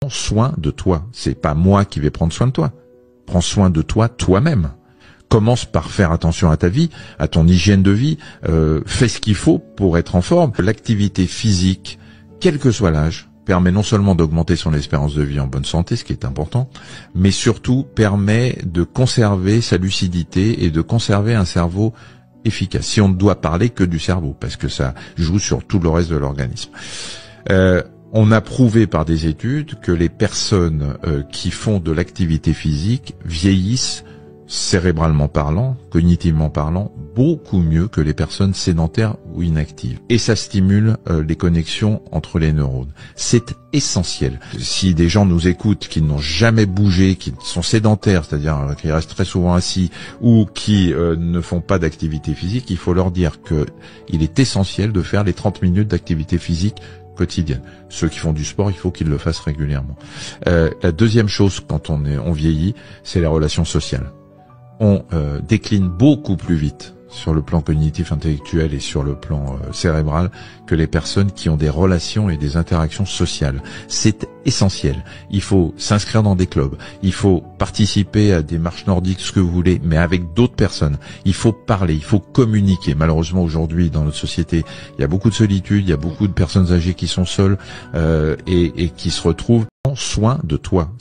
soin de toi. C'est pas moi qui vais prendre soin de toi. Prends soin de toi toi-même. Commence par faire attention à ta vie, à ton hygiène de vie. Fais ce qu'il faut pour être en forme. L'activité physique, quel que soit l'âge, permet non seulement d'augmenter son espérance de vie en bonne santé, ce qui est important, mais surtout permet de conserver sa lucidité et de conserver un cerveau efficace. Si on ne doit parler que du cerveau, parce que ça joue sur tout le reste de l'organisme. On a prouvé par des études que les personnes qui font de l'activité physique vieillissent cérébralement parlant, cognitivement parlant, beaucoup mieux que les personnes sédentaires ou inactives. Et ça stimule les connexions entre les neurones. C'est essentiel. Si des gens nous écoutent qui n'ont jamais bougé, qui sont sédentaires, c'est-à-dire qui restent très souvent assis ou qui ne font pas d'activité physique, il faut leur dire que il est essentiel de faire les 30 minutes d'activité physique quotidienne. Ceux qui font du sport, il faut qu'ils le fassent régulièrement. La deuxième chose quand on vieillit, c'est les relations sociales. On décline beaucoup plus vite sur le plan cognitif, intellectuel et sur le plan cérébral que les personnes qui ont des relations et des interactions sociales. C'est essentiel. Il faut s'inscrire dans des clubs, il faut participer à des marches nordiques, ce que vous voulez, mais avec d'autres personnes. Il faut parler, il faut communiquer. Malheureusement, aujourd'hui, dans notre société, il y a beaucoup de solitude, il y a beaucoup de personnes âgées qui sont seules et qui se retrouvent. Prends soin de toi.